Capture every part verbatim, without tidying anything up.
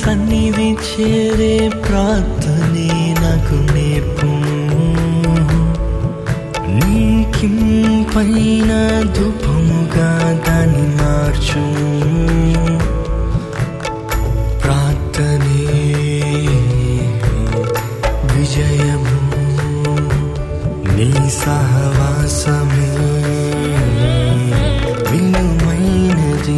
సన్నిధి చేరే ప్రార్థనే నాకు నేర్పు. నీకింపైన ధూపముగా దాన్ని మార్చు. ప్రార్థనే విజయము, నీ సహవాసమే విలువైనది.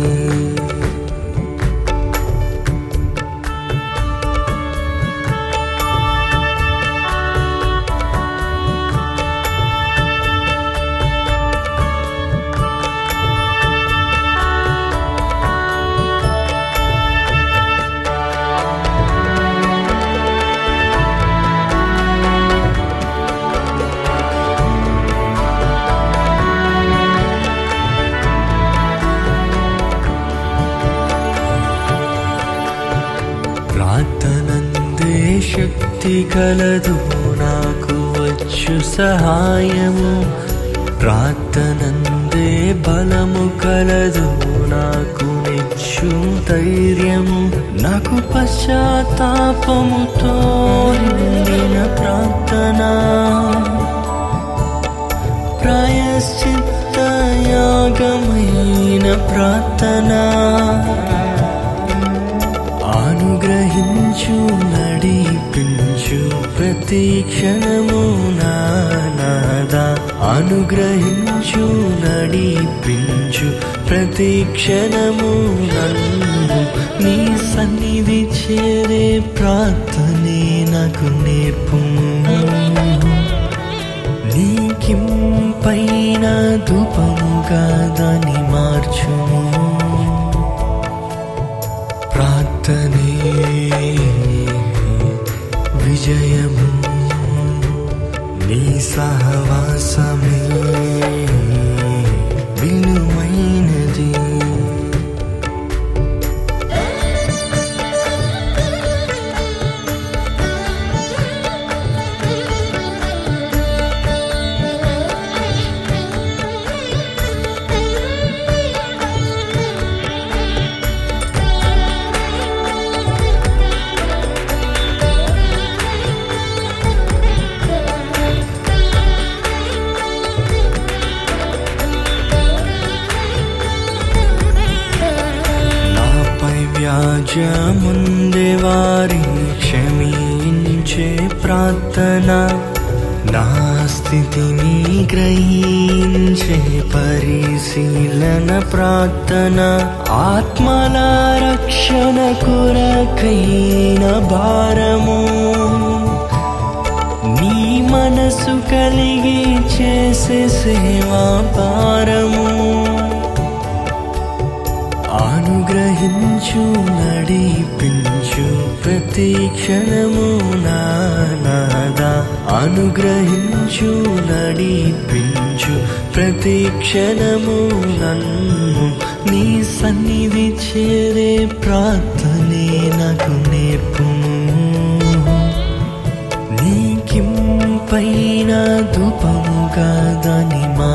ప్రార్థనందే శక్తి కలదు నాకు వచ్చు సహాయము. ప్రార్థనందే బలము కలదు నాకు నిచ్చు ధైర్యము. నాకు పశ్చాత్తాపముతో నిండిన ప్రార్థన, ప్రాయశ్చిత్త యాగమైన ప్రార్థన. అనుగ్రహించు నడిపించు ప్రతి క్షణము నాదా. అనుగ్రహించు నడిపించు ప్రతి క్షణము నన్ను. నీ సన్నిధి చేరే ప్రార్థనే నాకు నేర్పు. నీకింపైన ధూపముగా దాన్ని మార్చుము. ప్రార్థనే విజయము, నీ సహవాసమే విలువైనది. వ్యాజ్యముందే వారిని క్షమించే ప్రార్థన, నా స్థితిని గ్రహించే పరిశీలన ప్రార్థన. ఆత్మల రక్షణ కొరకైన భారము, నీ మనసు కలిగి చేసే సేవా భారము. అనుగ్రహించు నడిపించు ప్రతి క్షణము నాదా. అనుగ్రహించు నడిపించు ప్రతి క్షణము నన్ను. నీ సన్నిధి చేరే ప్రార్థనే నాకు నేర్పు. నీకింపైన ధూపముగా దాన్ని